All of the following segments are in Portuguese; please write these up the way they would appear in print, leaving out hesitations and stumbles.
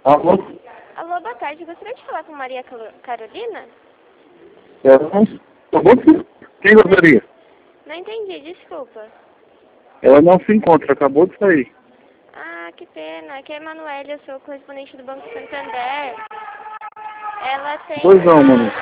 Alô? Alô, boa tarde. Gostaria de falar com Maria Carolina? Ela não... Acabou de... Quem gostaria? Não entendi, desculpa. Ela não se encontra, acabou de sair. Ah, que pena. Aqui é a Emanuele, eu sou correspondente do Banco Santander. Ela tem... Pois não, mano.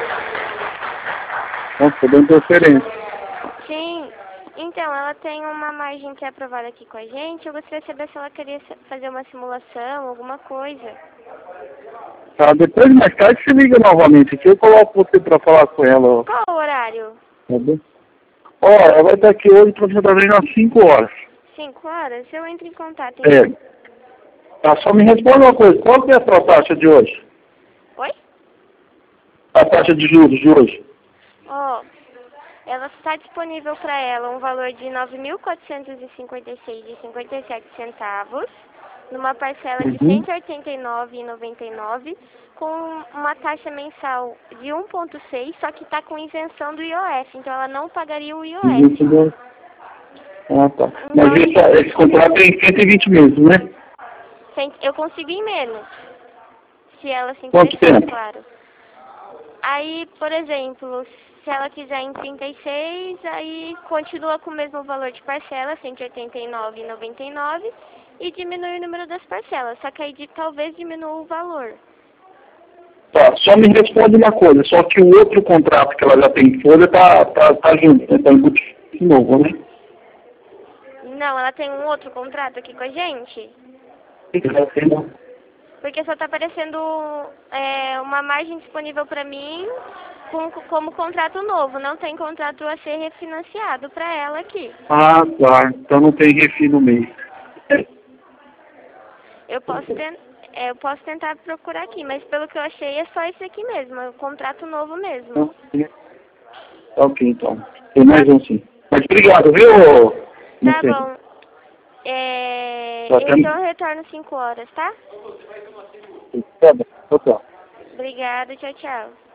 Nossa, tô dando interferência. Sim. Então, ela tem uma margem que é aprovada aqui com a gente. Eu gostaria de saber se ela queria fazer uma simulação, alguma coisa. Tá, depois, mais tarde, você liga novamente aqui. Eu coloco você pra falar com ela, ó. Qual o horário? Tá bom? Ó, ela vai estar aqui hoje aproximadamente às 5 horas. 5 horas? Eu entro em contato, então. É. Tá, só me responde uma coisa. Qual que é a sua taxa de hoje? Oi? A taxa de juros de hoje? Ó, ela está disponível para ela um valor de R$ 9.456,57 numa parcela de R$ 189,99 com uma taxa mensal de 1,6, só que está com isenção do IOF, então ela não pagaria o IOF. Ah, tá. Então, Mas esse contrato tem 120 meses, né? eu consigo em menos, se ela se Quanto interessar, tempo? claro. Aí, por exemplo, se ela quiser em 36, aí continua com o mesmo valor de parcela, R$ 189,99, e diminui o número das parcelas, só que aí talvez diminua o valor. Tá, só me responde uma coisa, só que o outro contrato que ela já tem em folha tá junto, né? Tá embutido de novo, né? Não, ela tem um outro contrato aqui com a gente, Já tem, né? porque só está aparecendo uma margem disponível para mim como contrato novo, não tem contrato a ser refinanciado para ela aqui. Ah, tá. Então não tem refis no mês. Eu posso tentar procurar aqui, mas pelo que eu achei é só esse aqui mesmo, é um contrato novo mesmo. Ok, então. Tem mais um sim. Mas obrigado, viu? Tá Não bom. Tá, Então eu retorno 5 horas, tá? tá bom. Tchau. Obrigada, tchau, tchau.